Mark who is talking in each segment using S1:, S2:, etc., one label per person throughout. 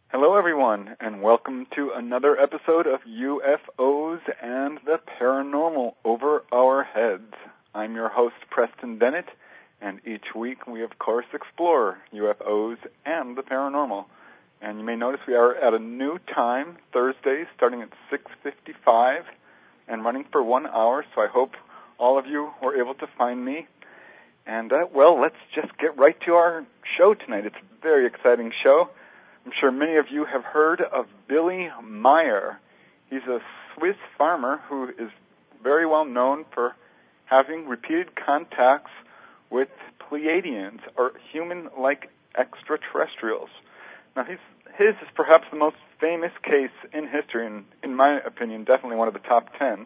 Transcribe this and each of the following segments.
S1: Hello, everyone, and welcome to another episode of UFOs and the Paranormal Over Our Heads. I'm your host, Preston Bennett, and each week we, of course, explore UFOs and the paranormal. And you may notice we are at a new time, Thursdays, starting at 6:55 and running for 1 hour, so I hope all of you were able to find me. And, let's just get right to our show tonight. It's a very exciting show. I'm sure many of you have heard of Billy Meier. He's a Swiss farmer who is very well known for having repeated contacts with Pleiadians, or human-like extraterrestrials. Now, his is perhaps the most famous case in history, and in my opinion, definitely one of the top 10.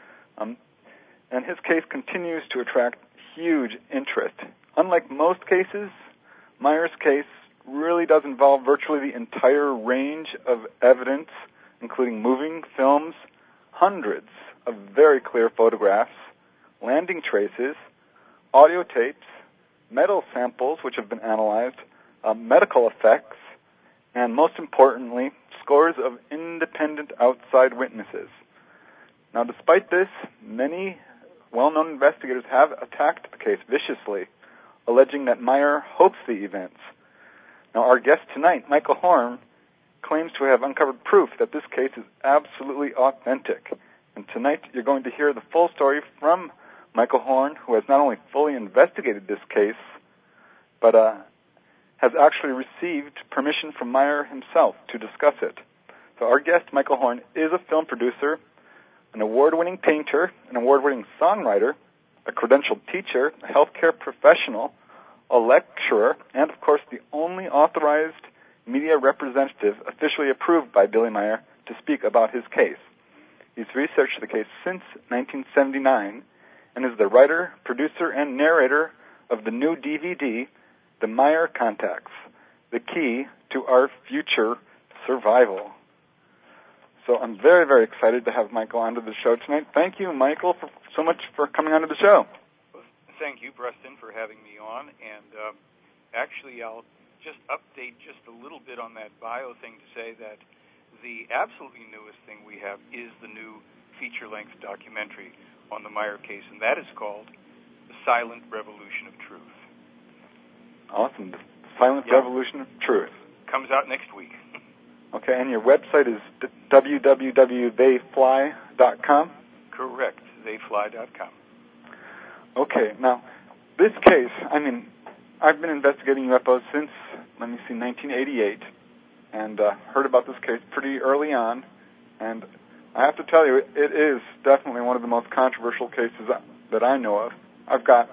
S1: And his case continues to attract huge interest. Unlike most cases, Meier's case really does involve virtually the entire range of evidence, including moving films, hundreds of very clear photographs, landing traces, audio tapes, metal samples which have been analyzed, medical effects, and most importantly, scores of independent outside witnesses. Now, despite this, many well-known investigators have attacked the case viciously, alleging that Meier hoaxed the events. Now, our guest tonight, Michael Horn, claims to have uncovered proof that this case is absolutely authentic. And tonight you're going to hear the full story from Michael Horn, who has not only fully investigated this case, but has actually received permission from Meier himself to discuss it. So our guest, Michael Horn, is a film producer, an award-winning painter, an award-winning songwriter, a credentialed teacher, a healthcare professional, a lecturer, and, of course, the only authorized media representative officially approved by Billy Meier to speak about his case. He's researched the case since 1979 and is the writer, producer, and narrator of the new DVD, The Meier Contacts, the key to our future survival. So I'm very, very excited to have Michael onto the show tonight. Thank you, Michael, so much for coming onto the show.
S2: Thank you, Preston, for having me on, and actually I'll just update just a little bit on that bio thing to say that the absolutely newest thing we have is the new feature-length documentary on the Meier case, and that is called The Silent Revolution of Truth.
S1: Awesome. The Silent Revolution of Truth.
S2: Comes out next week.
S1: Okay, and your website is www.theyfly.com?
S2: Correct, theyfly.com.
S1: Okay, now, this case, I've been investigating UFOs since, 1988, and heard about this case pretty early on, and I have to tell you, it is definitely one of the most controversial cases that I know of. I've got,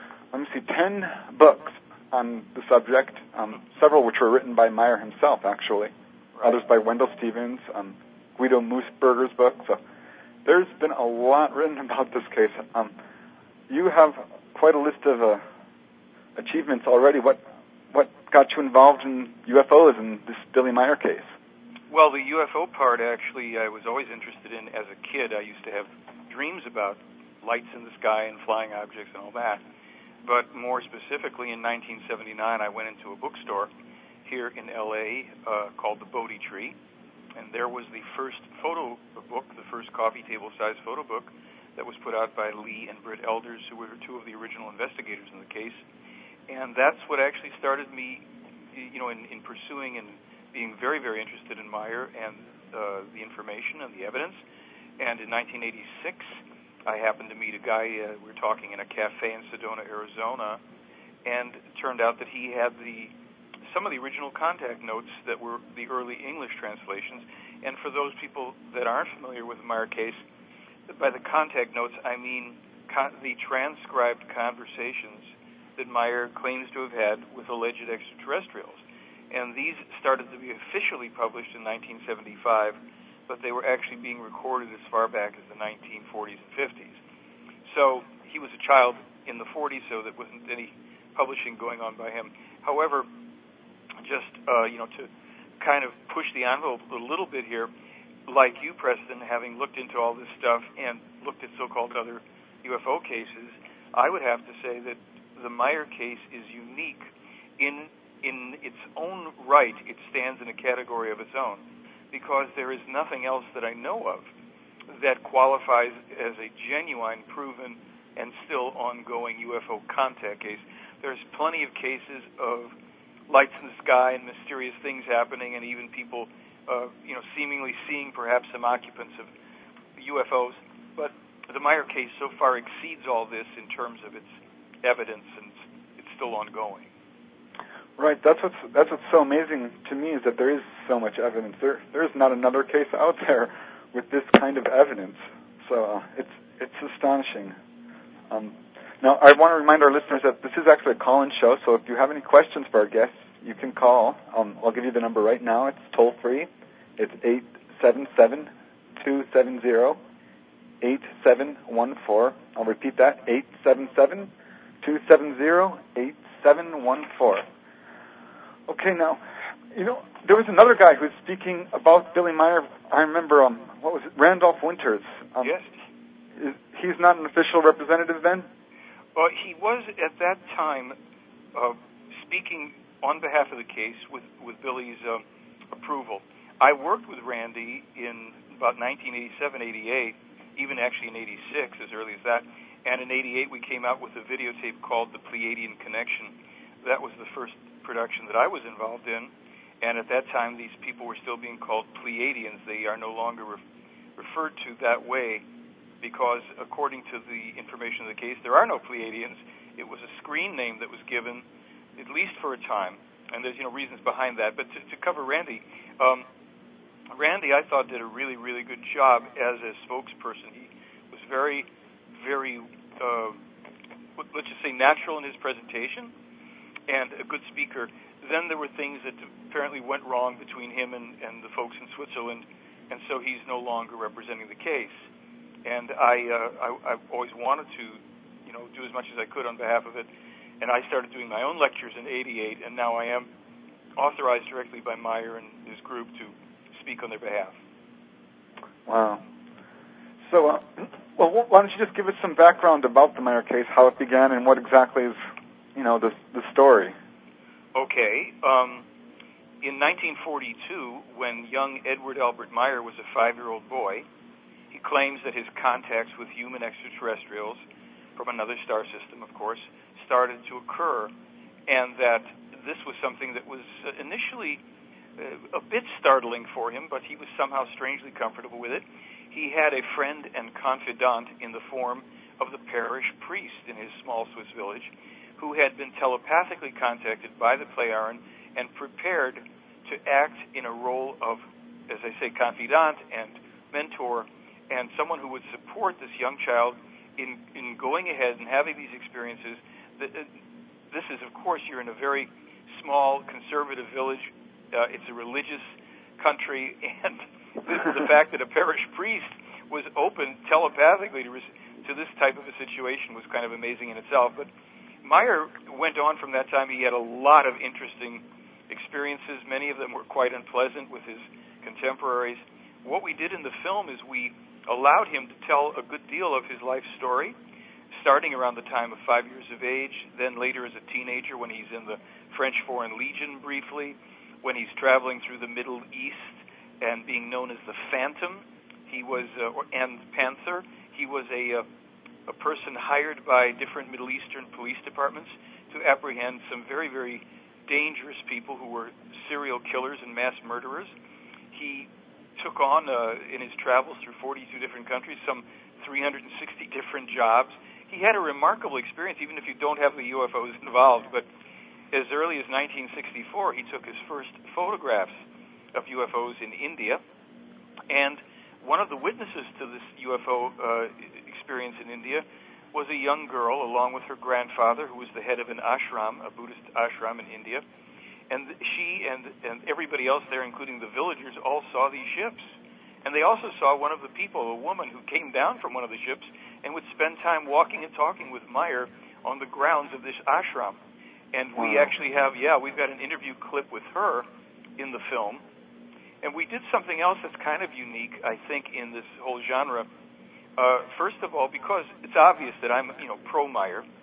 S1: 10 books on the subject, several which were written by Meier himself, actually, others by Wendell Stevens, Guido Moosberger's book, so there's been a lot written about this case. You have quite a list of achievements already. What got you involved in UFOs in this Billy Meier case?
S2: Well, the UFO part, actually, I was always interested in as a kid. I used to have dreams about lights in the sky and flying objects and all that. But more specifically, in 1979, I went into a bookstore here in L.A. Called the Bodhi Tree, and there was the first photo book, the first coffee table-sized photo book, that was put out by Lee and Britt Elders, who were two of the original investigators in the case. And that's what actually started me, in pursuing and being very, very interested in Meier and the information and the evidence. And in 1986, I happened to meet a guy, we were talking in a cafe in Sedona, Arizona, and it turned out that he had some of the original contact notes that were the early English translations. And for those people that aren't familiar with the Meier case, by the contact notes, I mean the transcribed conversations that Meier claims to have had with alleged extraterrestrials. And these started to be officially published in 1975, but they were actually being recorded as far back as the 1940s and 50s. So he was a child in the 40s, so there wasn't any publishing going on by him. However, just to kind of push the envelope a little bit here, like you, Preston, having looked into all this stuff and looked at so-called other UFO cases, I would have to say that the Meier case is unique in in its own right, it stands in a category of its own, because there is nothing else that I know of that qualifies as a genuine, proven, and still ongoing UFO contact case. There's plenty of cases of lights in the sky and mysterious things happening, and even people, seemingly seeing perhaps some occupants of UFOs. But the Meyer case so far exceeds all this in terms of its evidence, and it's still ongoing.
S1: Right. That's what's so amazing to me, is that there is so much evidence. There is not another case out there with this kind of evidence. So it's astonishing. Now, I want to remind our listeners that this is actually a call-in show, so if you have any questions for our guests, you can call. I'll give you the number right now. It's toll-free. It's 877-270-8714. I'll repeat that, 877-270-8714. Okay, now, there was another guy who was speaking about Billy Meier. I remember, what was it, Randolph Winters.
S2: Yes.
S1: He's not an official representative then?
S2: Well, he was at that time speaking on behalf of the case with Billy's approval. I worked with Randy in about 1987, 88, even actually in 86, as early as that. And in 88, we came out with a videotape called The Pleiadian Connection. That was the first production that I was involved in. And at that time, these people were still being called Pleiadians. They are no longer referred to that way, because according to the information of the case, there are no Pleiadians. It was a screen name that was given, at least for a time, and there's reasons behind that. But to cover Randy, Randy, I thought, did a really, really good job as a spokesperson. He was very, very, let's just say, natural in his presentation, and a good speaker. Then there were things that apparently went wrong between him and the folks in Switzerland, and so he's no longer representing the case. And I always wanted to, do as much as I could on behalf of it. And I started doing my own lectures in 88, and now I am authorized directly by Meyer and his group to speak on their behalf.
S1: Wow. So, why don't you just give us some background about the Meyer case, how it began, and what exactly is, the story?
S2: Okay. In 1942, when young Edward Albert Meyer was a 5-year-old boy, he claims that his contacts with human extraterrestrials, from another star system, of course, started to occur, and that this was something that was initially a bit startling for him, but he was somehow strangely comfortable with it. He had a friend and confidant in the form of the parish priest in his small Swiss village, who had been telepathically contacted by the Plejaren and prepared to act in a role of, as I say, confidant and mentor, and someone who would support this young child in going ahead and having these experiences. This is, of course, you're in a very small, conservative village. It's a religious country, and the fact that a parish priest was open telepathically to this type of a situation was kind of amazing in itself. But Meyer went on from that time. He had a lot of interesting experiences. Many of them were quite unpleasant with his contemporaries. What we did in the film is we allowed him to tell a good deal of his life story, starting around the time of 5 years of age, then later as a teenager when he's in the French Foreign Legion briefly, when he's traveling through the Middle East and being known as the Phantom, he was and Panther. He was a person hired by different Middle Eastern police departments to apprehend some very, very dangerous people who were serial killers and mass murderers. He took on, in his travels through 42 different countries, some 360 different jobs. He had a remarkable experience, even if you don't have the UFOs involved. But as early as 1964, he took his first photographs of UFOs in India. And one of the witnesses to this UFO experience in India was a young girl, along with her grandfather, who was the head of an ashram, a Buddhist ashram in India. And she and everybody else there, including the villagers, all saw these ships. And they also saw one of the people, a woman, who came down from one of the ships and would spend time walking and talking with Meyer on the grounds of this ashram. And we actually have, we've got an interview clip with her in the film. And we did something else that's kind of unique, I think, in this whole genre. First of all, because it's obvious that I'm, pro-Meyer,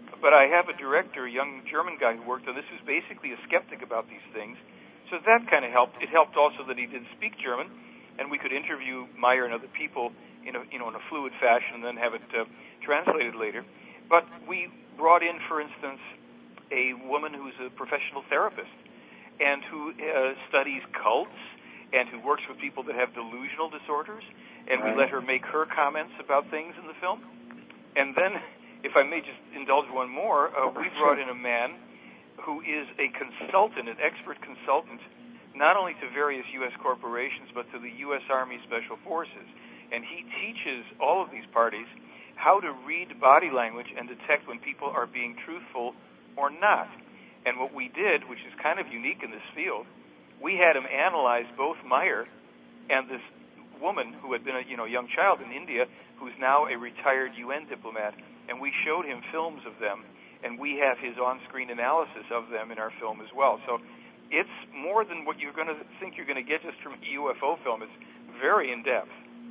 S2: But I have a director, a young German guy who worked on this, who's basically a skeptic about these things. So that kind of helped. It helped also that he did speak German, and we could interview Meyer and other people in a fluid fashion and then have it translated later. But we brought in, for instance, a woman who's a professional therapist and who studies cults and who works with people that have delusional disorders, and we let her make her comments about things in the film. And then, if I may just indulge one more, we brought in a man who is a consultant, an expert consultant, not only to various U.S. corporations, but to the U.S. Army Special Forces. And he teaches all of these parties how to read body language and detect when people are being truthful or not. And what we did, which is kind of unique in this field, we had him analyze both Meyer and this woman who had been a young child in India, who's now a retired UN diplomat, and we showed him films of them, and we have his on-screen analysis of them in our film as well. So it's more than what you're going to think you're going to get just from a UFO film. It's very in-depth.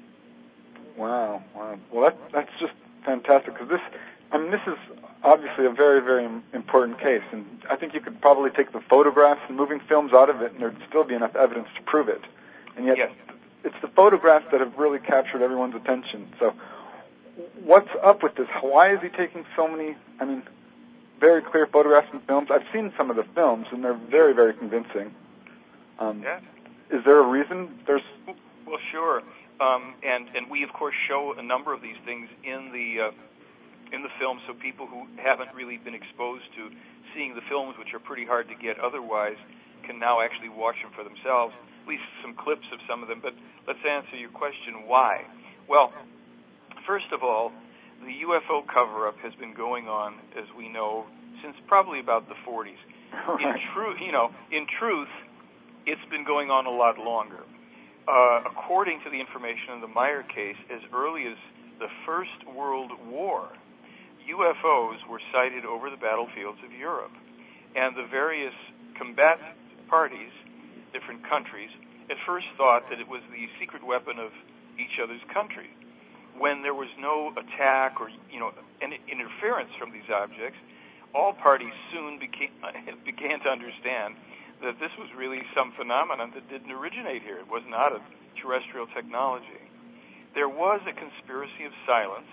S1: Wow. Well, that's just fantastic, because this is obviously a very, very important case, and I think you could probably take the photographs and moving films out of it, and there'd still be enough evidence to prove it. And yet, it's the photographs that have really captured everyone's attention. So what's up with this? Why is he taking so many, very clear photographs and films? I've seen some of the films, and they're very, very convincing. Is there a reason?
S2: Well, sure. And we, of course, show a number of these things in the film, so people who haven't really been exposed to seeing the films, which are pretty hard to get otherwise, can now actually watch them for themselves, at least some clips of some of them. But let's answer your question, why? Well, first of all, the UFO cover-up has been going on, as we know, since probably about the 40s. In truth, it's been going on a lot longer. According to the information in the Meyer case, as early as the First World War, UFOs were sighted over the battlefields of Europe. And the various combatant parties, different countries, at first thought that it was the secret weapon of each other's country. When there was no attack or, any interference from these objects, all parties soon began to understand that this was really some phenomenon that didn't originate here. It was not a terrestrial technology. There was a conspiracy of silence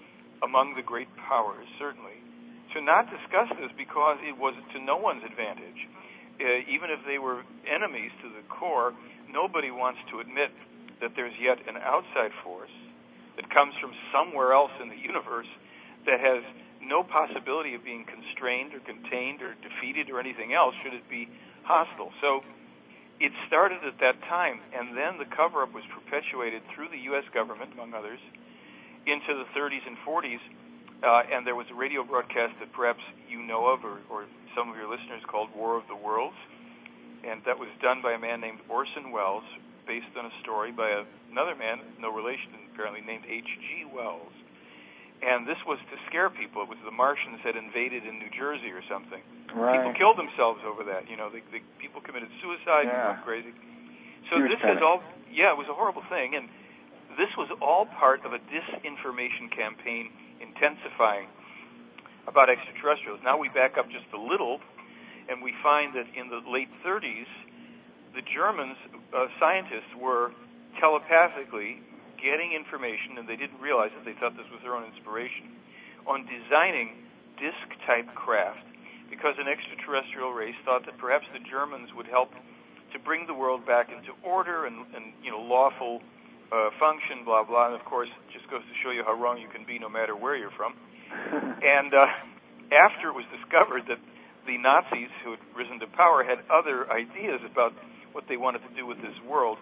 S2: among the great powers, certainly, to not discuss this because it was to no one's advantage. Even if they were enemies to the core, nobody wants to admit that there's yet an outside force that comes from somewhere else in the universe that has no possibility of being constrained or contained or defeated or anything else should it be hostile. So it started at that time, and then the cover-up was perpetuated through the U.S. government, among others, into the 30s and 40s, and there was a radio broadcast that perhaps you know of, or some of your listeners, called War of the Worlds, and that was done by a man named Orson Welles, based on a story by another man, no relation apparently, named H.G. Wells. And this was to scare people. It was the Martians had invaded in New Jersey or something. Right. People killed themselves over that. People committed suicide and went crazy. So huge this panic. It was a horrible thing. And this was all part of a disinformation campaign intensifying about extraterrestrials. Now we back up just a little, and we find that in the late 30s, the Germans, scientists, were telepathically getting information, and they didn't realize it, they thought this was their own inspiration, on designing disc-type craft, because an extraterrestrial race thought that perhaps the Germans would help to bring the world back into order and lawful function, blah, blah. And, of course, it just goes to show you how wrong you can be no matter where you're from. And after it was discovered that the Nazis, who had risen to power, had other ideas about what they wanted to do with this world,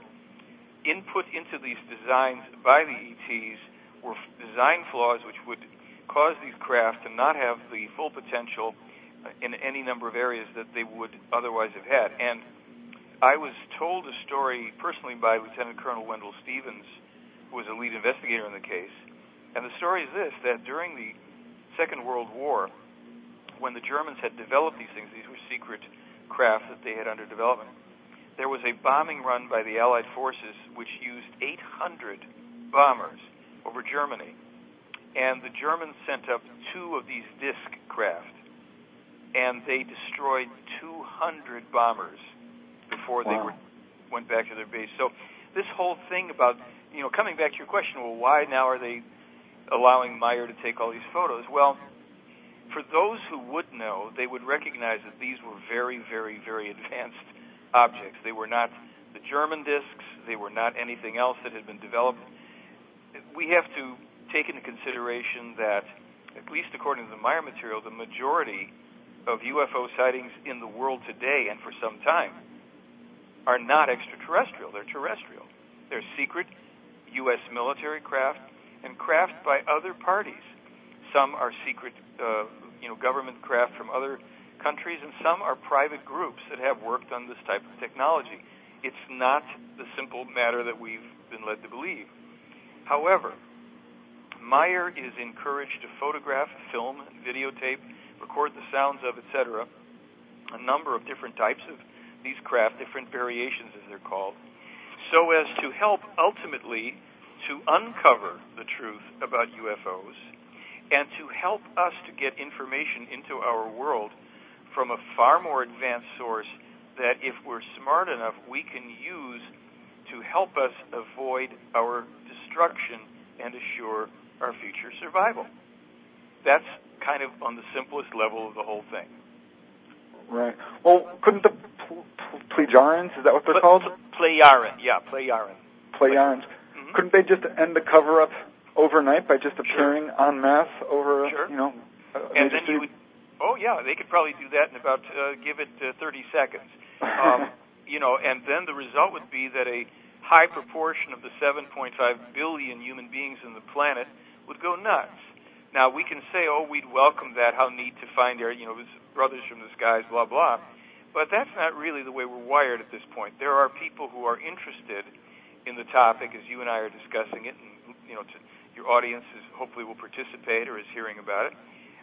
S2: input into these designs by the ETs were design flaws which would cause these craft to not have the full potential in any number of areas that they would otherwise have had. And I was told a story personally by Lieutenant Colonel Wendell Stevens, who was a lead investigator in the case. And the story is this, that during the Second World War, when the Germans had developed these things, these were secret craft that they had under development, there was a bombing run by the Allied forces which used 800 bombers over Germany. and the Germans sent up 2 of these disc craft, and they destroyed 200 bombers before they went back to their base. So this whole thing about, coming back to your question, well, why now are they allowing Meyer to take all these photos? Well, for those who would know, they would recognize that these were very, very, very advanced objects. They were not the German discs. They were not anything else that had been developed. We have to take into consideration that, at least according to the Meyer material, the majority of UFO sightings in the world today and for some time are not extraterrestrial. They're terrestrial. They're secret U.S. military craft and craft by other parties. Some are secret, government craft from other countries, and some are private groups that have worked on this type of technology. It's not the simple matter that we've been led to believe. However, Meyer is encouraged to photograph, film, videotape, record the sounds of, etc., a number of different types of these craft, different variations as they're called, so as to help ultimately to uncover the truth about UFOs and to help us to get information into our world from a far more advanced source that, if we're smart enough, we can use to help us avoid our destruction and assure our future survival. That's kind of on the simplest level of the whole thing.
S1: Right. Well, couldn't the Plejarians, is that what they're called?
S2: Plejaren, yeah, Plejaren.
S1: Plejarians. Mm-hmm. Couldn't they just end the cover-up overnight by just appearing en masse over,
S2: and then you would, they could probably do that in about, give it 30 seconds. And then the result would be that a high proportion of the 7.5 billion human beings in the planet would go nuts. Now, we can say, we'd welcome that, how neat to find our, brothers from the skies, blah, blah. But that's not really the way we're wired at this point. There are people who are interested in the topic, as you and I are discussing it, and, your audience hopefully will participate or is hearing about it.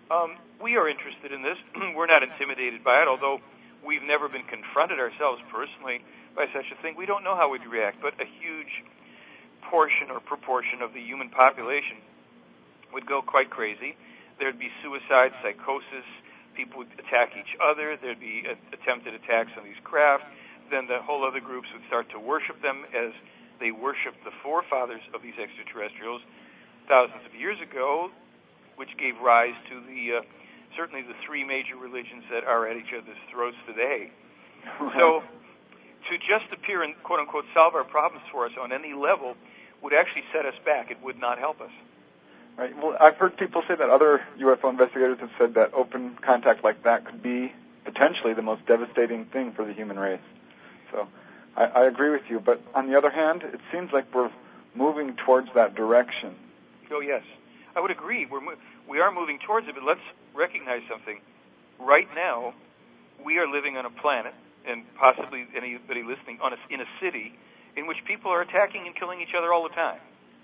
S2: We are interested in this. We're not intimidated by it, although we've never been confronted ourselves personally by such a thing. We don't know how we'd react, but a huge portion or proportion of the human population would go quite crazy. There'd be suicide, psychosis. People would attack each other. There'd be attempted attacks on these craft. Then the whole other groups would start to worship them as they worshiped the forefathers of these extraterrestrials thousands of years ago, which gave rise to certainly the 3 major religions that are at each other's throats today. So to just appear and, quote-unquote, solve our problems for us on any level would actually set us back. It would not help us.
S1: Right. Well, I've heard people say that other UFO investigators have said that open contact like that could be potentially the most devastating thing for the human race. So I agree with you. But on the other hand, it seems like we're moving towards that direction.
S2: Oh, yes. I would agree. We are moving towards it, but let's recognize something. Right now, we are living on a planet, and possibly anybody listening, in a city in which people are attacking and killing each other all the time.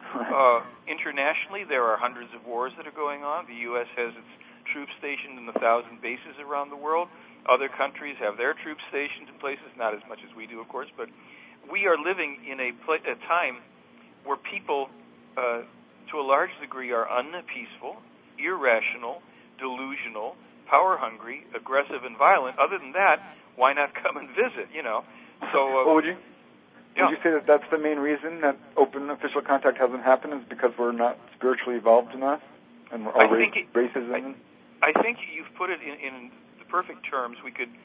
S2: Internationally, there are hundreds of wars that are going on. The U.S. has its troops stationed in 1,000 bases around the world. Other countries have their troops stationed in places, not as much as we do, of course, but we are living in a time where people, to a large degree, are unpeaceful, irrational, delusional, power-hungry, aggressive, and violent. Other than that, why not come and visit, So,
S1: well, would you say that that's the main reason that open official contact hasn't happened, is because we're not spiritually evolved enough and our racism?
S2: I think you've put it in the perfect terms. We could,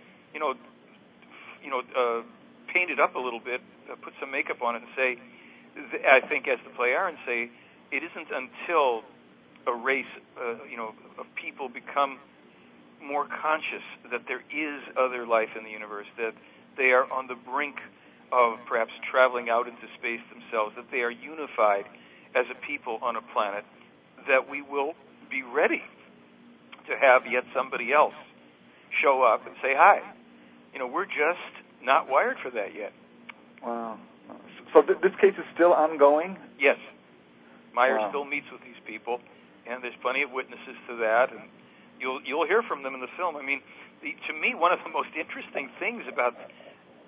S2: paint it up a little bit, put some makeup on it, and say, I think, as the Plejaren say, it isn't until a race, of people become more conscious that there is other life in the universe, that they are on the brink of perhaps traveling out into space themselves, that they are unified as a people on a planet, that we will be ready to have yet somebody else show up and say hi. We're just not wired for that yet.
S1: Wow. So this case is still ongoing?
S2: Yes. Meyer still meets with these people, and there's plenty of witnesses to that, and you'll hear from them in the film. I mean, to me, one of the most interesting things about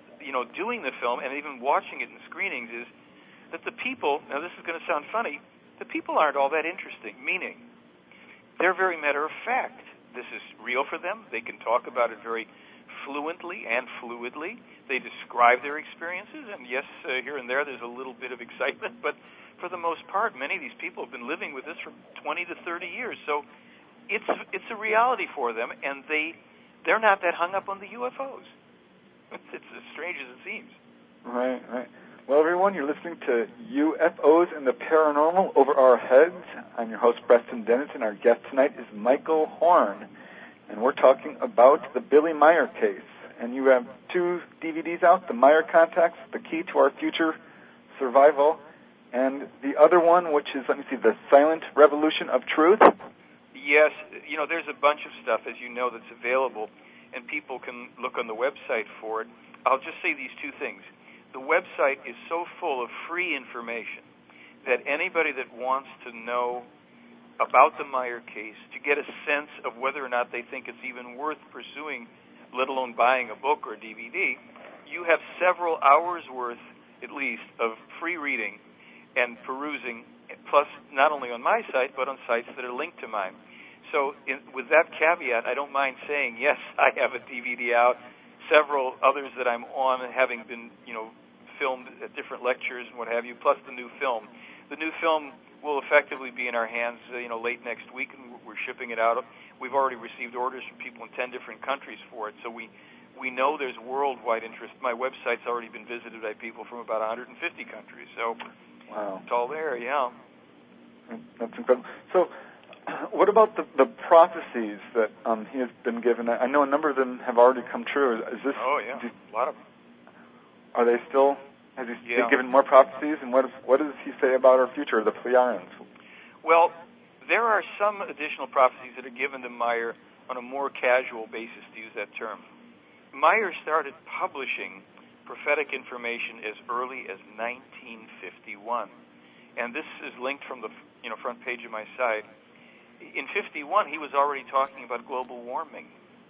S2: doing the film and even watching it in screenings is that the people, now this is going to sound funny, the people aren't all that interesting, meaning they're very matter of fact. This is real for them. They can talk about it very fluently and fluidly. They describe their experiences, and yes, here and there's a little bit of excitement, but for the most part, many of these people have been living with this for 20 to 30 years, so it's a reality for them, and they're not that hung up on the UFOs. It's as strange as it seems.
S1: Right. Well, everyone, you're listening to UFOs and the Paranormal Over Our Heads. I'm your host, Preston Dennett, and our guest tonight is Michael Horn, and we're talking about the Billy Meier case. And you have 2 DVDs out, The Meier Contacts, The Key to Our Future Survival, and the other one, which is, The Silent Revolution of Truth.
S2: Yes, there's a bunch of stuff, as you know, that's available, and people can look on the website for it. I'll just say these 2 things. The website is so full of free information that anybody that wants to know about the Meier case, to get a sense of whether or not they think it's even worth pursuing, let alone buying a book or a DVD, you have several hours worth, at least, of free reading and perusing, plus not only on my site, but on sites that are linked to mine. So with that caveat, I don't mind saying, yes, I have a DVD out, several others that I'm on, having been, filmed at different lectures and what have you, plus the new film. The new film will effectively be in our hands, late next week, and we're shipping it out. We've already received orders from people in 10 different countries for it, so we know there's worldwide interest. My website's already been visited by people from about 150 countries, so
S1: wow.
S2: It's all there, yeah.
S1: That's incredible. So what about the prophecies that he has been given? I know a number of them have already come true. Is this?
S2: Oh, yeah, a lot of them.
S1: Are they still? Has he been given more prophecies? And what does he say about our future, the Pleiadians?
S2: Well, there are some additional prophecies that are given to Meier on a more casual basis, to use that term. Meier started publishing prophetic information as early as 1951, and this is linked from the front page of my site. In 51, he was already talking about global warming,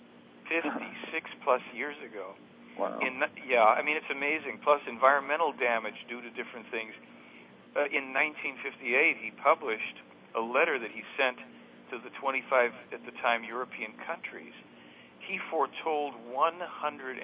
S2: 56 plus years ago.
S1: Wow.
S2: It's amazing. Plus environmental damage due to different things. In 1958, he published a letter that he sent to the 25, at the time, European countries. He foretold 160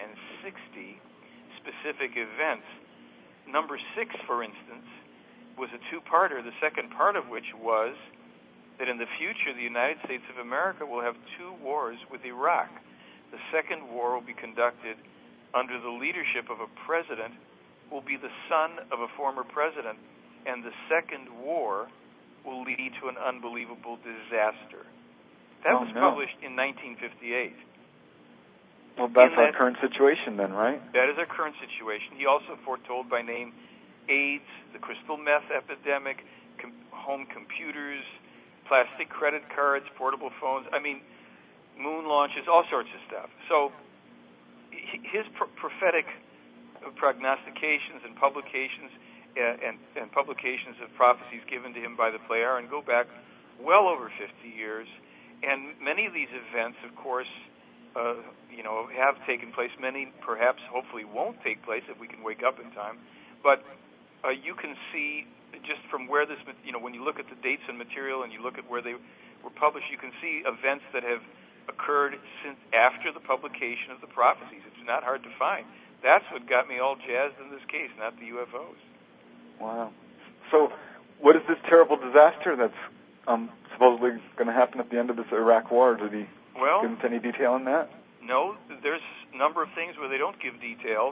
S2: specific events. Number 6, for instance, was a 2-parter, the second part of which was that in the future, the United States of America will have 2 wars with Iraq. The second war will be conducted under the leadership of a president who will be the son of a former president, and the second war will lead to an unbelievable disaster. That was published in 1958.
S1: Well, that's our current situation then, right?
S2: That is our current situation. He also foretold by name AIDS, the crystal meth epidemic, home computers, plastic credit cards, portable phones, moon launches, all sorts of stuff. So his prophetic prognostications and publications and publications of prophecies given to him by the Pleiadians go back well over 50 years, and many of these events, of course, have taken place. Many, perhaps, hopefully, won't take place if we can wake up in time. But you can see just from where this, when you look at the dates and material and you look at where they were published, you can see events that have occurred since after the publication of the prophecies. It's not hard to find. That's what got me all jazzed in this case, not the UFOs.
S1: Wow. So what is this terrible disaster that's supposedly going to happen at the end of this Iraq war? Did he give us any detail on that?
S2: No, there's a number of things where they don't give details.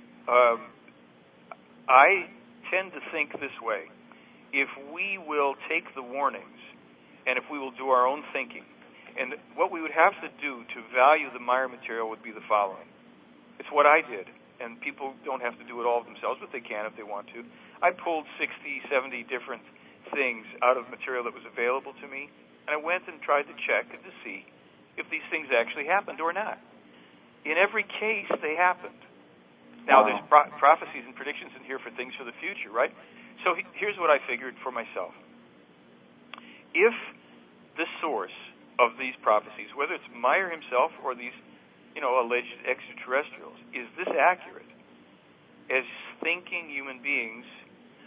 S2: I tend to think this way. If we will take the warnings and if we will do our own thinking, and what we would have to do to value the Meier material would be the following. It's what I did, and people don't have to do it all themselves, but they can if they want to. I pulled 60, 70 different things out of material that was available to me, and I went and tried to check and to see if these things actually happened or not. In every case, they happened. Now, there's prophecies and predictions in here for things for the future, right? So here's what I figured for myself. If the source of these prophecies, whether it's Meier himself or these, alleged extraterrestrials, is this accurate? As thinking human beings,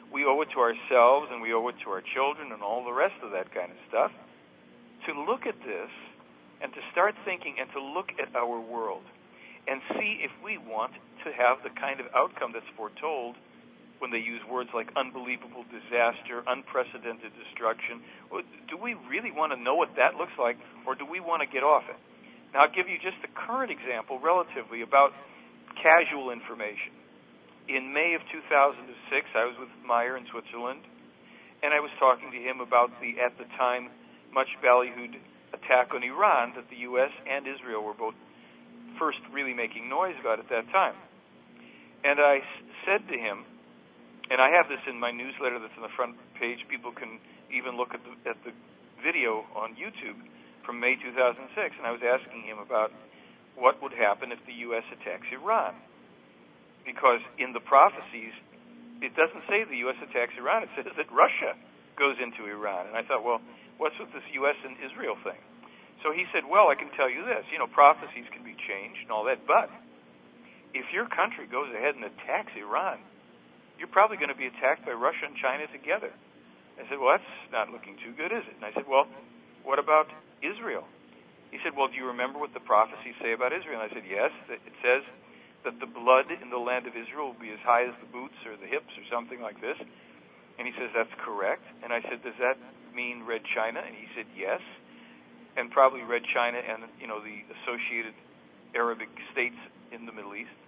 S2: we owe it to ourselves and we owe it to our children and all the rest of that kind of stuff to look at this and to start thinking and to look at our world and see if we want to have the kind of outcome that's foretold when they use words like unbelievable disaster, unprecedented destruction. Do we really want to know what that looks like, or do we want to get off it? Now, I'll give you just the current example relatively about casual information. In May of 2006, I was with Meyer in Switzerland, and I was talking to him about the, at the time, much ballyhooed attack on Iran that the U.S. and Israel were both first really making noise about at that time. And I said to him, and I have this in my newsletter that's on the front page, people can even look at the video on YouTube from May 2006, and I was asking him about what would happen if the U.S. attacks Iran. Because in the prophecies, it doesn't say the U.S. attacks Iran. It says that Russia goes into Iran. And I thought, well, what's with this U.S. and Israel thing? So he said, well, I can tell you this. You know, prophecies can be changed and all that. But if your country goes ahead and attacks Iran, you're probably going to be attacked by Russia and China together. I said, well, that's not looking too good, is it? And I said, well, what about Israel? He said, well, do you remember what the prophecies say about Israel? And I said, yes. It says that the blood in the land of Israel will be as high as the boots or the hips or something like this. And he says, that's correct. And I said, does that mean Red China? And he said, yes. And probably Red China and, you know, the associated Arabic states in the Middle East.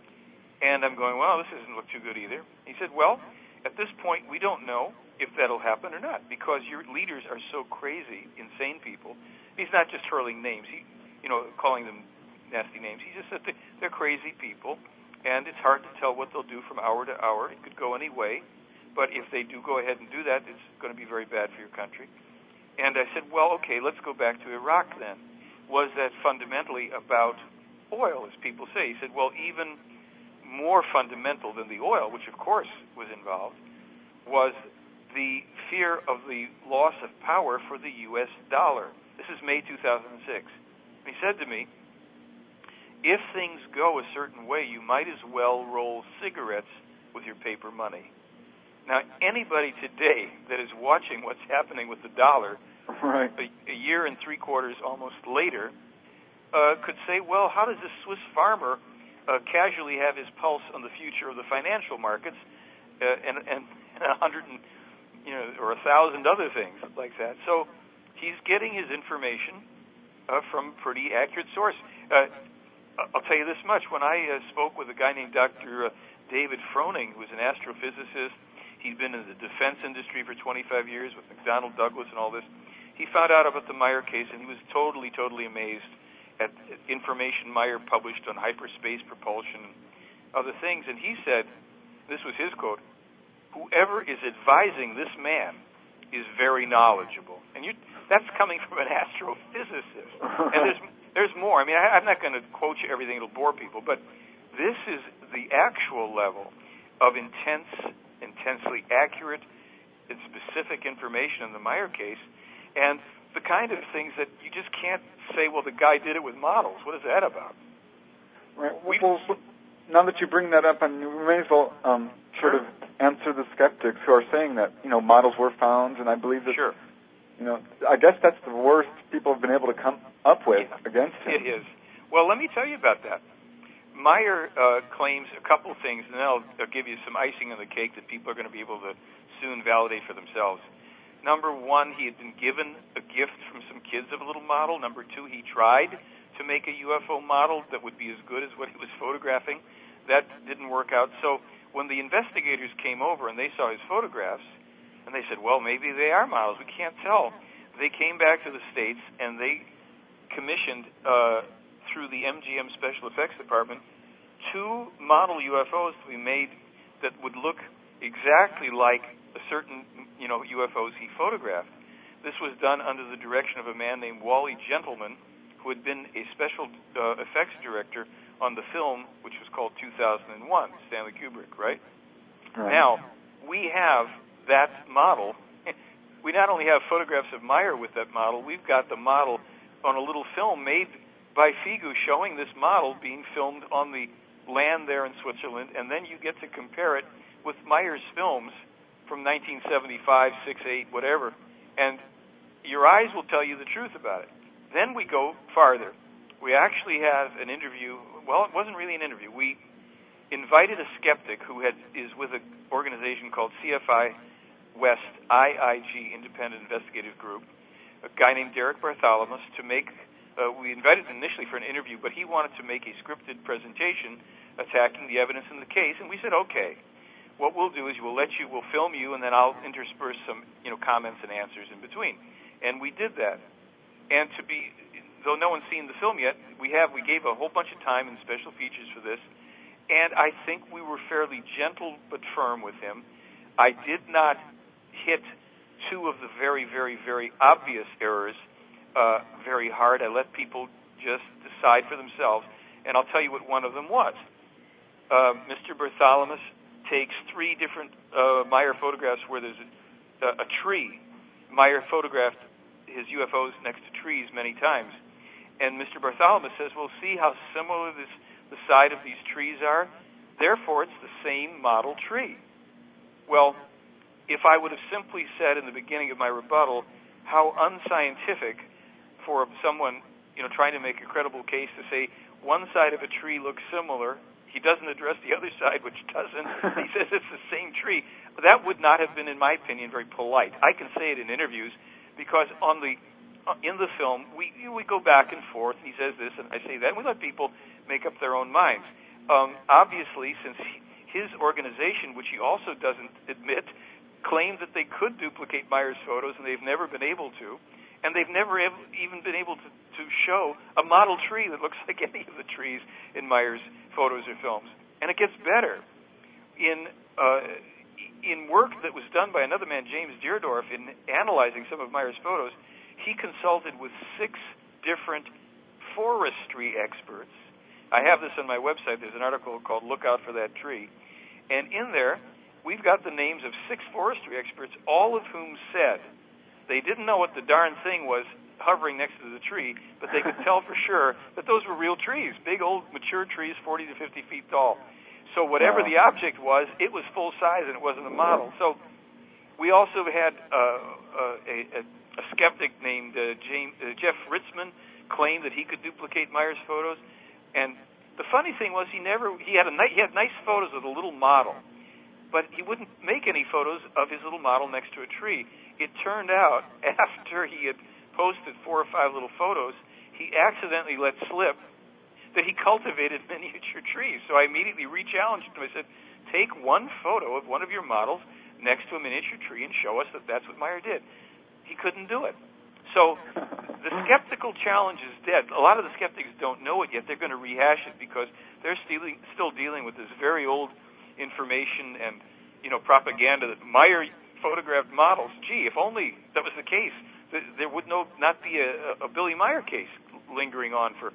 S2: And I'm going, well, this doesn't look too good either. He said, well, at this point, we don't know if that'll happen or not because your leaders are so crazy, insane people. He's not just hurling names, calling them nasty names. He just said they're crazy people, and it's hard to tell what they'll do from hour to hour. It could go any way, but if they do go ahead and do that, it's going to be very bad for your country. And I said, well, okay, let's go back to Iraq then. Was that fundamentally about oil, as people say? He said, well, even more fundamental than the oil, which of course was involved, was the fear of the loss of power for the U.S. dollar. This is May 2006. He said to me, if things go a certain way, you might as well roll cigarettes with your paper money. Now, anybody today that is watching what's happening with the dollar,
S1: right,
S2: a year and 3/4 almost later, could say, well, how does this Swiss farmer casually have his pulse on the future of the financial markets and 100 or 1,000 other things like that? So he's getting his information from a pretty accurate source. I'll tell you this much. When I spoke with a guy named Dr. David Froning, who was an astrophysicist, he'd been in the defense industry for 25 years with McDonnell Douglas and all this. He found out about the Meyer case, and he was totally amazed at information Meyer published on hyperspace propulsion and other things. And he said, this was his quote, whoever is advising this man is very knowledgeable. And that's coming from an astrophysicist. And there's more. I mean, I'm not going to quote you everything. It'll bore people. But this is the actual level of intensely accurate and specific information in the Meyer case. And the kind of things that you just can't say, well, the guy did it with models. What is that about?
S1: Right. Well, now that you bring that up, I mean, we may as well sort of answer the skeptics who are saying that, models were found, and I believe that,
S2: sure.
S1: I guess that's the worst people have been able to come up with against him.
S2: It is. Well, let me tell you about that. Meyer claims a couple things, and then I'll give you some icing on the cake that people are going to be able to soon validate for themselves. Number one, he had been given a gift from some kids of a little model. Number two, he tried to make a UFO model that would be as good as what he was photographing. That didn't work out. So when the investigators came over and they saw his photographs, and they said, well, maybe they are models. We can't tell. They came back to the States, and they commissioned, through the MGM Special Effects Department, 2 model UFOs to be made that would look exactly like a certain, UFOs he photographed. This was done under the direction of a man named Wally Gentleman, who had been a special effects director on the film, which was called 2001, Stanley Kubrick, right? Now, we have that model. We not only have photographs of Meyer with that model, we've got the model on a little film made by Figu showing this model being filmed on the land there in Switzerland, and then you get to compare it with Meyer's films from 1975, 6, 8, whatever, and your eyes will tell you the truth about it. Then we go farther. We actually have an interview. Well, it wasn't really an interview. We invited a skeptic who is with an organization called CFI West IIG, Independent Investigative Group, a guy named Derek Bartholomew, to make, we invited him initially for an interview, but he wanted to make a scripted presentation attacking the evidence in the case, and we said, okay, what we'll do is we'll film you, and then I'll intersperse some, comments and answers in between. And we did that. And though no one's seen the film yet, we gave a whole bunch of time and special features for this, and I think we were fairly gentle but firm with him. I did not hit two of the very, very, very obvious errors very hard. I let people just decide for themselves, and I'll tell you what one of them was. Mr. Bartholomew takes three different Meyer photographs where there's a tree. Meyer photographed his UFOs next to trees many times, and Mr. Bartholomew says, well, see how similar the side of these trees are? Therefore, it's the same model tree. Well, if I would have simply said in the beginning of my rebuttal how unscientific for someone, trying to make a credible case to say one side of a tree looks similar, he doesn't address the other side, which doesn't. He says it's the same tree. That would not have been, in my opinion, very polite. I can say it in interviews because in the film, we go back and forth, and he says this, and I say that, and we let people make up their own minds. Obviously, since his organization, which he also doesn't admit, claimed that they could duplicate Meyer's photos, and they've never been able to, and they've never even been able to show a model tree that looks like any of the trees in Meyer's photos or films. And it gets better. In work that was done by another man, James Deardorff, in analyzing some of Meyer's photos, he consulted with 6 different forestry experts. I have this on my website. There's an article called Look Out for That Tree. And in there, we've got the names of 6 forestry experts, all of whom said they didn't know what the darn thing was hovering next to the tree, but they could tell for sure that those were real trees, big old mature trees, 40 to 50 feet tall. So whatever the object was, it was full size and it wasn't a model. So we also had a skeptic named Jeff Ritzman claimed that he could duplicate Meyer's photos. And the funny thing was he had nice photos of the little model, but he wouldn't make any photos of his little model next to a tree. It turned out, after he had posted 4 or 5 little photos, he accidentally let slip that he cultivated miniature trees. So I immediately re-challenged him. I said, take one photo of one of your models next to a miniature tree and show us that that's what Meyer did. He couldn't do it. So the skeptical challenge is dead. A lot of the skeptics don't know it yet. They're going to rehash it because they're still dealing with this very old information and propaganda that Meyer photographed models. Gee, if only that was the case, there would not be a Billy Meyer case lingering on for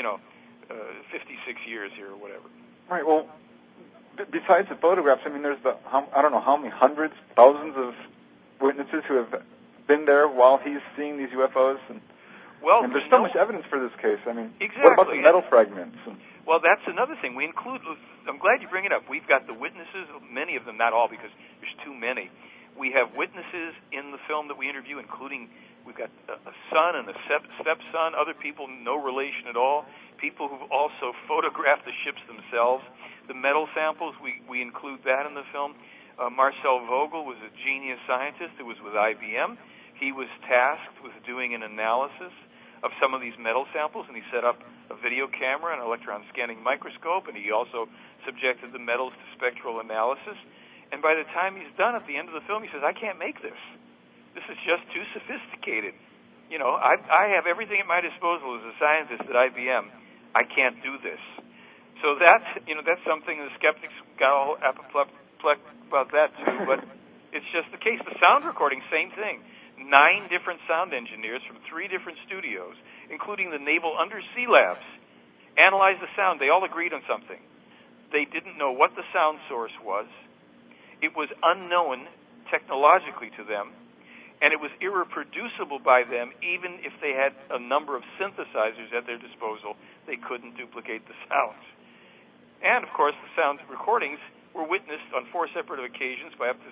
S2: 56 years here or whatever.
S1: Right. Well, besides the photographs, I mean, there's I don't know how many hundreds, thousands of witnesses who have been there while he's seeing these UFOs, and there's so much evidence for this case. I mean,
S2: exactly.
S1: What about the metal fragments?
S2: Well, that's another thing. We include, I'm glad you bring it up. We've got the witnesses, many of them, not all because there's too many. We have witnesses in the film that we interview, including we've got a son and a stepson, other people no relation at all, people who've also photographed the ships themselves. The metal samples, we include that in the film. Marcel Vogel was a genius scientist who was with IBM. He was tasked with doing an analysis of some of these metal samples, and he set up a video camera and an electron scanning microscope, and he also subjected the metals to spectral analysis. And by the time he's done at the end of the film, he says, I can't make this. This is just too sophisticated. I have everything at my disposal as a scientist at IBM. I can't do this. So that's something the skeptics got all apoplectic about that too, but it's just the case. The sound recording, same thing. 9 different sound engineers from 3 different studios, including the Naval Undersea Labs, analyzed the sound. They all agreed on something. They didn't know what the sound source was. It was unknown technologically to them, and it was irreproducible by them. Even if they had a number of synthesizers at their disposal, they couldn't duplicate the sounds. And, of course, the sound recordings were witnessed on 4 separate occasions by up to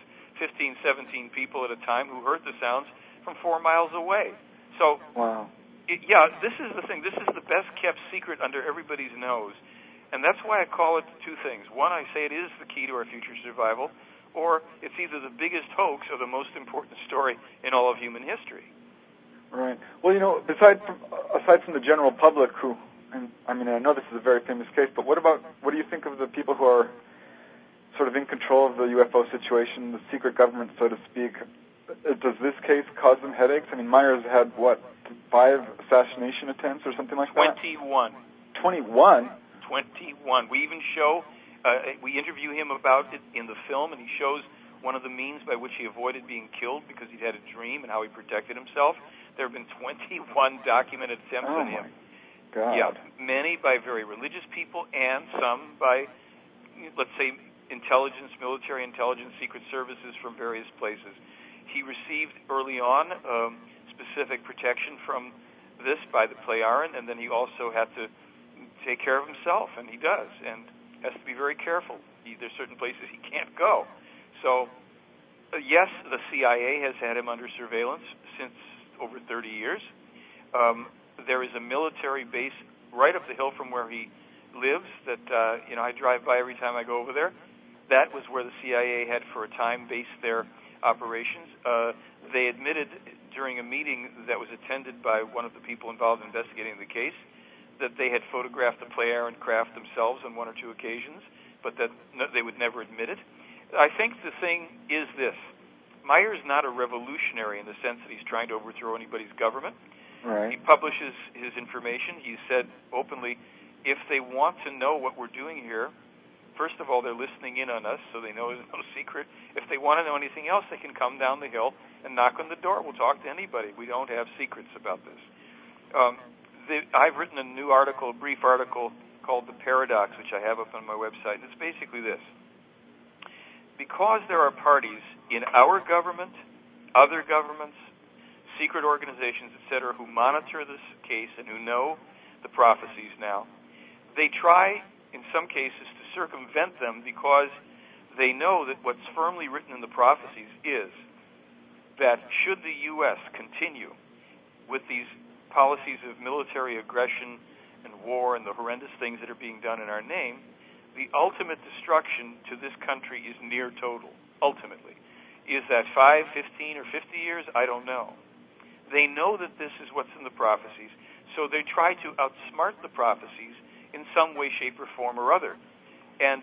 S2: 15, 17 people at a time who heard the sounds from 4 miles away. So,
S1: wow.
S2: This is the thing. This is the best-kept secret under everybody's nose. And that's why I call it two things. One, I say it is the key to our future survival, or it's either the biggest hoax or the most important story in all of human history.
S1: Right. Well, aside from the general public who, and I mean, I know this is a very famous case, but what do you think of the people who are sort of in control of the UFO situation, the secret government, so to speak? Does this case cause them headaches? I mean, Myers had, 5 assassination attempts or something like that?
S2: 21.
S1: 21?
S2: 21. We even show, we interview him about it in the film, and he shows one of the means by which he avoided being killed because he'd had a dream and how he protected himself. There have been 21 documented attempts on him.
S1: Oh, my God.
S2: Yeah, many by very religious people and some by, let's say, intelligence, military intelligence, secret services from various places. He received early on specific protection from this by the Plejaren, and then he also had to take care of himself, and he does, and has to be very careful. There's certain places he can't go. So, yes, the CIA has had him under surveillance since over 30 years. There is a military base right up the hill from where he lives that, I drive by every time I go over there. That was where the CIA had for a time based their operations. They admitted during a meeting that was attended by one of the people involved in investigating the case that they had photographed the Plejaren craft themselves on 1 or 2 occasions, but that they would never admit it. I think the thing is this. Myers is not a revolutionary in the sense that he's trying to overthrow anybody's government.
S1: Right.
S2: He publishes his information. He said openly, if they want to know what we're doing here, first of all, they're listening in on us, so they know there's no secret. If they want to know anything else, they can come down the hill and knock on the door. We'll talk to anybody. We don't have secrets about this. I've written a new article, a brief article called The Paradox, which I have up on my website, and it's basically this. Because there are parties in our government, other governments, secret organizations, etc., who monitor this case and who know the prophecies now, they try, in some cases, to circumvent them because they know that what's firmly written in the prophecies is that should the U.S. continue with these policies of military aggression and war and the horrendous things that are being done in our name, the ultimate destruction to this country is near total, ultimately. Is that 5, 15, or 50 years? I don't know. They know that this is what's in the prophecies, so they try to outsmart the prophecies in some way, shape, or form or other. And,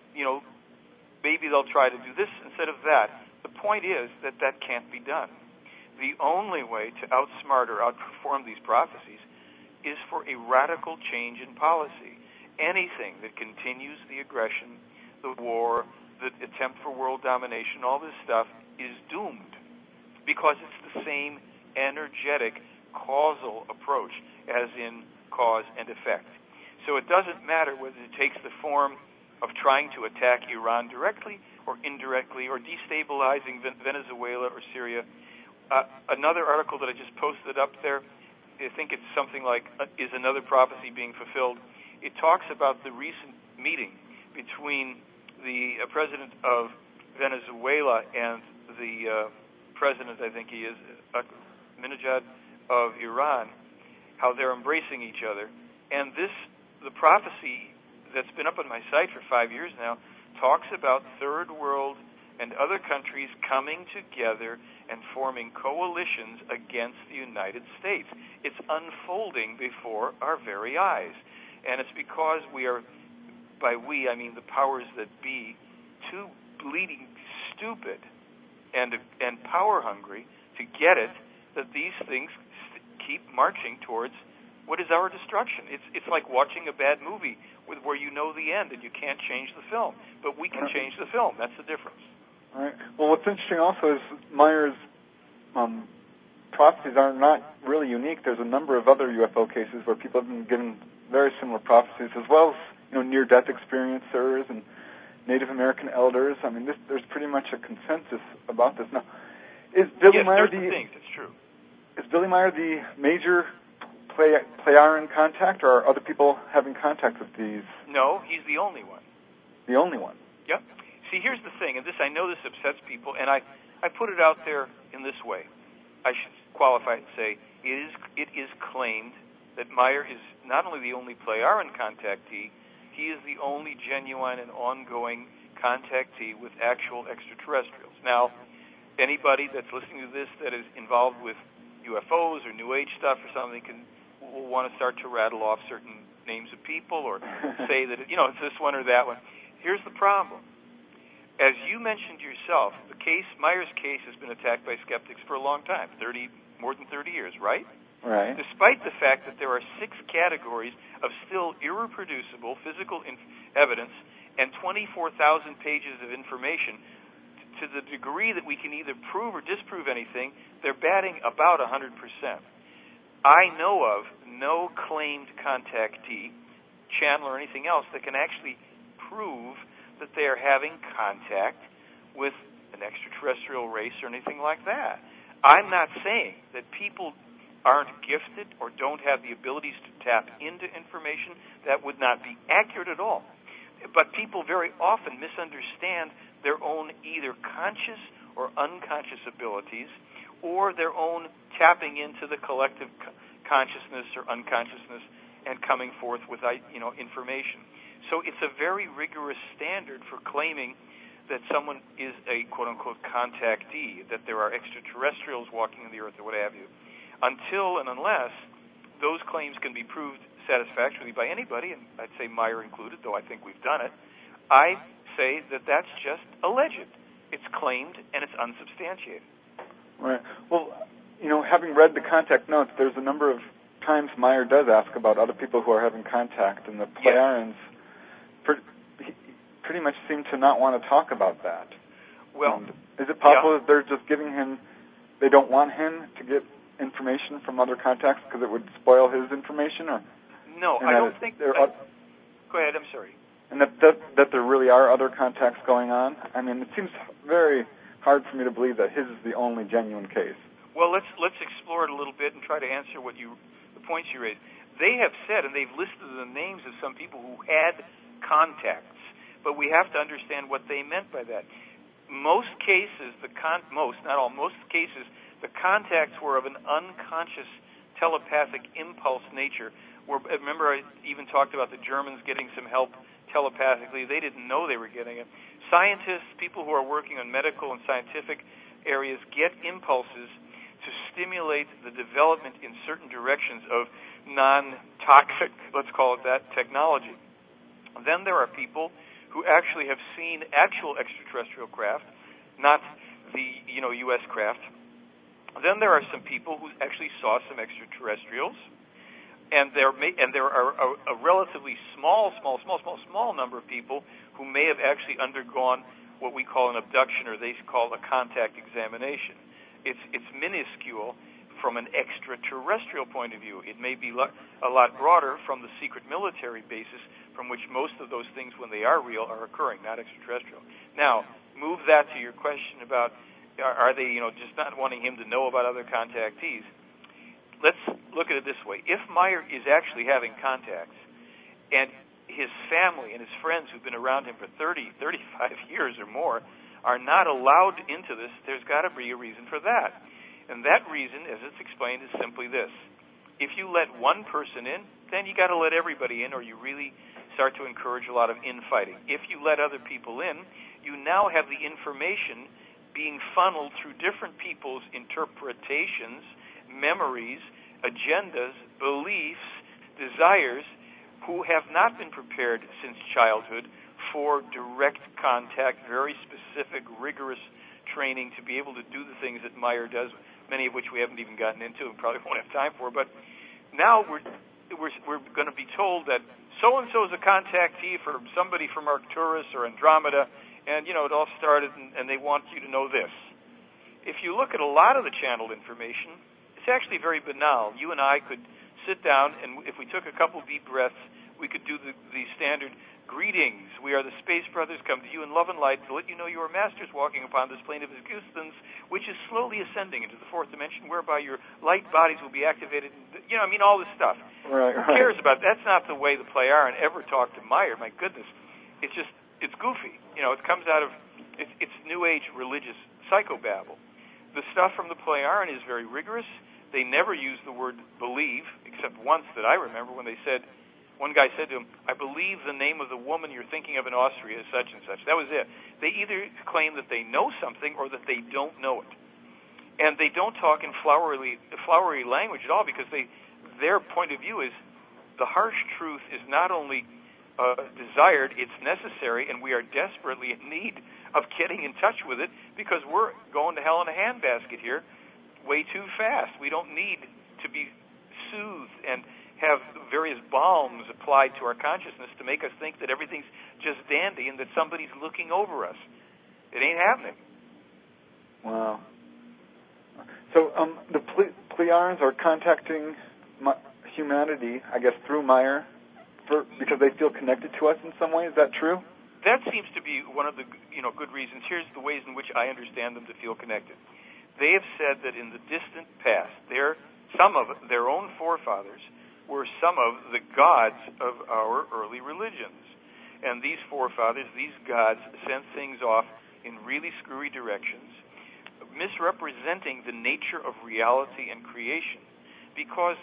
S2: maybe they'll try to do this instead of that. The point is that that can't be done. The only way to outsmart or outperform these prophecies is for a radical change in policy. Anything that continues the aggression, the war, the attempt for world domination, all this stuff is doomed because it's the same energetic causal approach as in cause and effect. So it doesn't matter whether it takes the form of trying to attack Iran directly or indirectly or destabilizing Venezuela or Syria. Another article that I just posted up there, I think it's something like, is another prophecy being fulfilled? It talks about the recent meeting between the president of Venezuela and the president, I think he is, Ahmadinejad of Iran, how they're embracing each other. And the prophecy that's been up on my site for 5 years now talks about third world and other countries coming together and forming coalitions against the United States. It's unfolding before our very eyes. And it's because we are, by we, I mean the powers that be, too bleeding stupid and power hungry to get it, that these things keep marching towards what is our destruction. It's like watching a bad movie where you know the end and you can't change the film. But we can change the film. That's the difference.
S1: All right. Well, what's interesting also is Myers' prophecies are not really unique. There's a number of other UFO cases where people have been given very similar prophecies, as well as near-death experiencers and Native American elders. I mean, there's pretty much a consensus about this. Now, is Billy Meyer
S2: it's true.
S1: Is Billy Meyer the major Plejaren contact, or are other people having contact with these?
S2: No, he's the only one.
S1: The only one?
S2: Yep. See, here's the thing, and I know this upsets people, and I put it out there in this way. I should qualify it and say it is claimed that Meyer is not only the only Plejaren contactee, he is the only genuine and ongoing contactee with actual extraterrestrials. Now, anybody that's listening to this that is involved with UFOs or New Age stuff or something will want to start to rattle off certain names of people or say that, it's this one or that one. Here's the problem. As you mentioned yourself, Meyer's case has been attacked by skeptics for a long time, more than 30 years, right?
S1: Right.
S2: Despite the fact that there are 6 categories of still irreproducible physical evidence and 24,000 pages of information, to the degree that we can either prove or disprove anything, they're batting about 100%. I know of no claimed contactee, channel or anything else, that can actually prove that they are having contact with an extraterrestrial race or anything like that. I'm not saying that people aren't gifted or don't have the abilities to tap into information. That would not be accurate at all. But people very often misunderstand their own either conscious or unconscious abilities, or their own tapping into the collective consciousness or unconsciousness and coming forth with information. So it's a very rigorous standard for claiming that someone is a quote-unquote contactee, that there are extraterrestrials walking the earth or what have you, until and unless those claims can be proved satisfactorily by anybody, and I'd say Meyer included, though I think we've done it. I say that that's just alleged. It's claimed, and it's unsubstantiated.
S1: Right. Well, having read the contact notes, there's a number of times Meyer does ask about other people who are having contact, and the Plejarens pretty much seem to not want to talk about that.
S2: Well,
S1: and is it possible that they're just giving him, they don't want him to get information from other contacts because it would spoil his information? Or
S2: no, I don't think that. Go ahead, I'm sorry.
S1: And that there really are other contacts going on? I mean, it seems very hard for me to believe that his is the only genuine case.
S2: Well, let's explore it a little bit and try to answer the points you raised. They have said, and they've listed the names of some people who had contacts, but we have to understand what they meant by that. Most cases, most cases, the contacts were of an unconscious telepathic impulse nature. Remember, I even talked about the Germans getting some help telepathically. They didn't know they were getting it. Scientists, people who are working on medical and scientific areas, get impulses to stimulate the development in certain directions of non-toxic, let's call it that, technology. Then there are people who actually have seen actual extraterrestrial craft, not the U.S. craft. Then there are some people who actually saw some extraterrestrials, and there are a relatively small number of people who may have actually undergone what we call an abduction, or they call a contact examination. It's minuscule from an extraterrestrial point of view. It may be a lot broader from the secret military basis from which most of those things, when they are real, are occurring, not extraterrestrial. Now, move that to your question about are they, just not wanting him to know about other contactees. Let's look at it this way. If Meyer is actually having contacts, and his family and his friends who've been around him for 30, 35 years or more are not allowed into this, there's got to be a reason for that. And that reason, as it's explained, is simply this. If you let one person in, then you got to let everybody in, or you really start to encourage a lot of infighting. If you let other people in, you now have the information being funneled through different people's interpretations, memories, agendas, beliefs, desires, who have not been prepared since childhood for direct contact, very specific, rigorous training to be able to do the things that Meyer does, many of which we haven't even gotten into and probably won't have time for. But now we're going to be told that so-and-so is a contactee for somebody from Arcturus or Andromeda, and, it all started, and they want you to know this. If you look at a lot of the channeled information, it's actually very banal. You and I could sit down, and if we took a couple deep breaths, we could do the standard, greetings, we are the Space Brothers, come to you in love and light to let you know you are masters walking upon this plane of existence, which is slowly ascending into the fourth dimension, whereby your light bodies will be activated, all this stuff.
S1: Right.
S2: Who cares about that? That's not the way the Plejaren ever talked to Meyer, my goodness. It's just it's goofy. It comes out of it's New Age religious psychobabble. The stuff from the Plejaren is very rigorous. They never use the word believe, except once that I remember when one guy said to him, I believe the name of the woman you're thinking of in Austria is such and such. That was it. They either claim that they know something or that they don't know it. And they don't talk in flowery language at all, because their point of view is the harsh truth is not only desired, it's necessary, and we are desperately in need of getting in touch with it, because we're going to hell in a handbasket here way too fast. We don't need to be soothed and have various balms applied to our consciousness to make us think that everything's just dandy and that somebody's looking over us. It ain't happening.
S1: Wow. So the Plejarens are contacting humanity, I guess, through Meyer, because they feel connected to us in some way. Is that true?
S2: That seems to be one of the good reasons. Here's the ways in which I understand them to feel connected. They have said that in the distant past, some of their own forefathers were some of the gods of our early religions. And these forefathers, these gods, sent things off in really screwy directions, misrepresenting the nature of reality and creation. Because,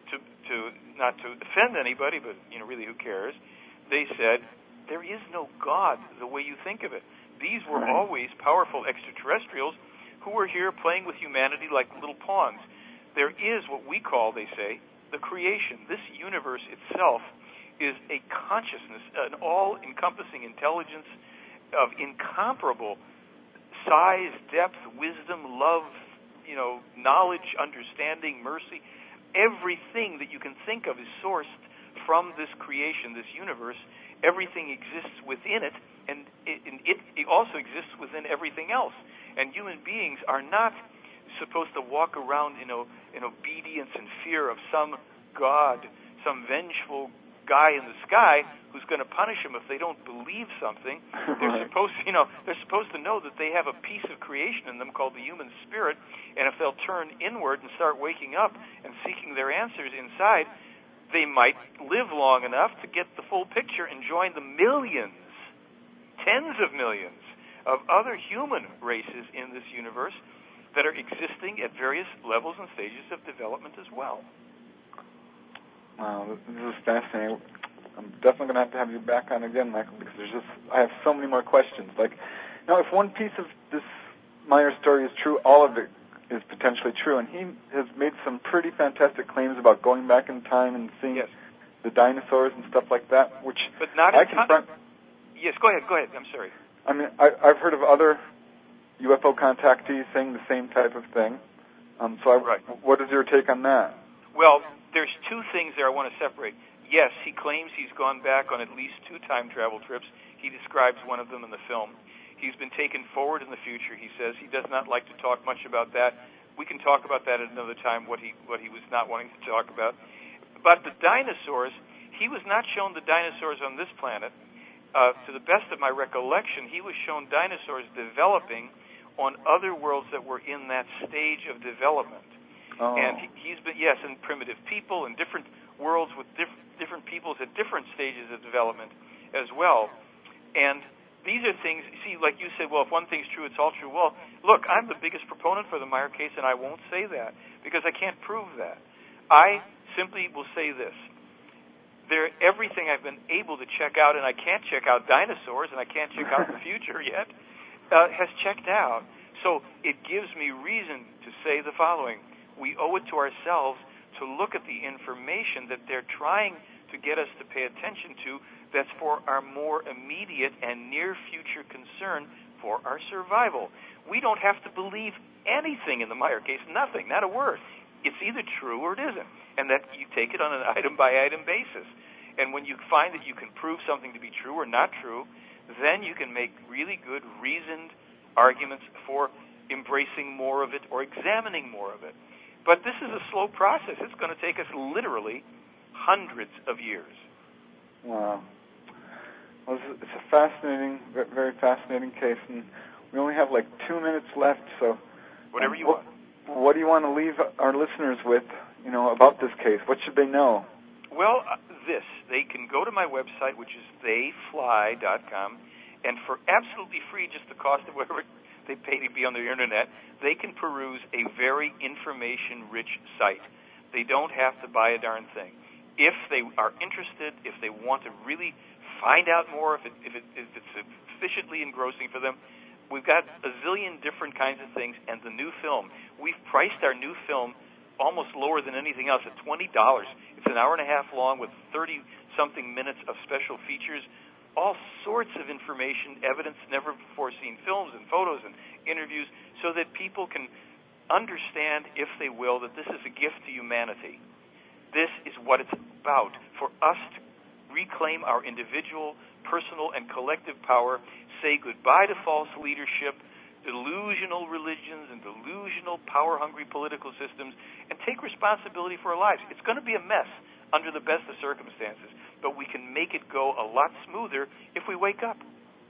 S2: not to offend anybody, but really who cares, they said, there is no God the way you think of it. These were always powerful extraterrestrials who were here playing with humanity like little pawns. There is what we call, they say, the creation. This universe itself is a consciousness, an all-encompassing intelligence of incomparable size, depth, wisdom, love, knowledge, understanding, mercy. Everything that you can think of is sourced from this creation, this universe. Everything exists within it, and it also exists within everything else. And human beings are not supposed to walk around in obedience and fear of some god, some vengeful guy in the sky who's going to punish them if they don't believe something. They're supposed to know that they have a piece of creation in them called the human spirit, and if they'll turn inward and start waking up and seeking their answers inside, they might live long enough to get the full picture and join the millions, tens of millions of other human races in this universe that are existing at various levels and stages of development as well.
S1: Wow, this is fascinating. I'm definitely going to have you back on again, Michael, because I have so many more questions. Now, if one piece of this Meyer story is true, all of it is potentially true, and he has made some pretty fantastic claims about going back in time and seeing the dinosaurs and stuff like that, which
S2: but not
S1: I confront.
S2: Yes, go ahead. I'm sorry.
S1: I mean, I've heard of other UFO contactees saying the same type of thing. What is your take on that?
S2: Well, there's two things there I want to separate. Yes, he claims he's gone back on at least 2 time travel trips. He describes one of them in the film. He's been taken forward in the future, he says. He does not like to talk much about that. We can talk about that at another time, what he was not wanting to talk about. But the dinosaurs, he was not shown the dinosaurs on this planet. To the best of my recollection, he was shown dinosaurs developing on other worlds that were in that stage of development. Oh. And he's been, and primitive people and different worlds with different peoples at different stages of development as well. And these are things, see, like you said, well, if one thing's true, it's all true. Well, look, I'm the biggest proponent for the Meyer case, and I won't say that because I can't prove that. I simply will say this. Everything I've been able to check out, and I can't check out dinosaurs, and I can't check out the future yet, has checked out. So it gives me reason to say the following. We owe it to ourselves to look at the information that they're trying to get us to pay attention to that's for our more immediate and near future concern for our survival. We don't have to believe anything in the Meyer case, nothing, not a word. It's either true or it isn't, and that you take it on an item-by-item basis. And when you find that you can prove something to be true or not true, then you can make really good, reasoned arguments for embracing more of it or examining more of it. But this is a slow process. It's going to take us literally hundreds of years.
S1: Wow. Well, it's a fascinating, very fascinating case, and we only have 2 minutes left, so...
S2: Whatever you want.
S1: What do you want to leave our listeners with, about this case? What should they know?
S2: Well, they can go to my website, which is theyfly.com, And for absolutely free, just the cost of whatever they pay to be on the internet, they can peruse a very information-rich site. They don't have to buy a darn thing. If they are interested, if they want to really find out more, if it's sufficiently engrossing for them, we've got a zillion different kinds of things. And the new film, we've priced our new film almost lower than anything else at $20. It's an hour and a half long with 30-something minutes of special features, all sorts of information, evidence, never before seen films and photos and interviews, so that people can understand, if they will, that this is a gift to humanity. This is what it's about, for us to reclaim our individual, personal, and collective power, say goodbye to false leadership, delusional religions, and delusional, power-hungry political systems, and take responsibility for our lives. It's going to be a mess under the best of circumstances, but we can make it go a lot smoother if we wake up.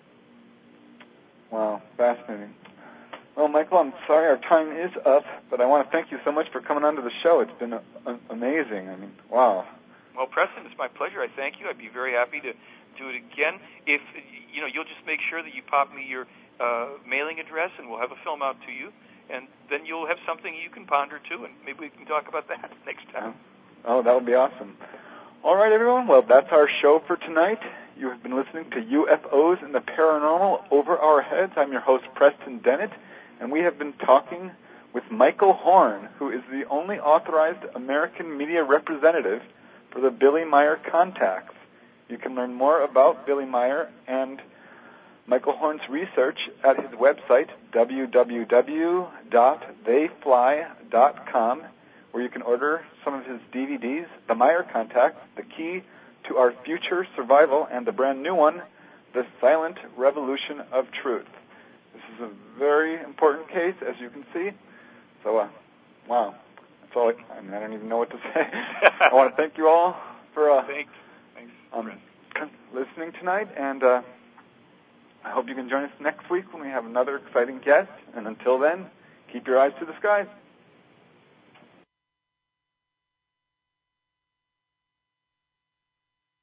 S1: Wow, fascinating. Well, Michael, I'm sorry our time is up, but I want to thank you so much for coming onto the show. It's been amazing. I mean, wow.
S2: Well, Preston, it's my pleasure. I thank you. I'd be very happy to do it again. If you'll just make sure that you pop me your mailing address, and we'll have a film out to you, and then you'll have something you can ponder too, and maybe we can talk about that next time.
S1: Oh, that would be awesome. All right, everyone. Well, that's our show for tonight. You have been listening to UFOs and the Paranormal Over Our Heads. I'm your host, Preston Dennett, and we have been talking with Michael Horn, who is the only authorized American media representative for the Billy Meier contacts. You can learn more about Billy Meier and Michael Horn's research at his website, www.theyfly.com, where you can order some of his DVDs, The Meier Contacts, The Key to Our Future Survival, and the brand new one, The Silent Revolution of Truth. This is a very important case, as you can see. So, wow. That's all I don't even know what to say. I want to thank you all for
S2: Thanks.
S1: listening tonight, and I hope you can join us next week when we have another exciting guest. And until then, keep your eyes to the skies.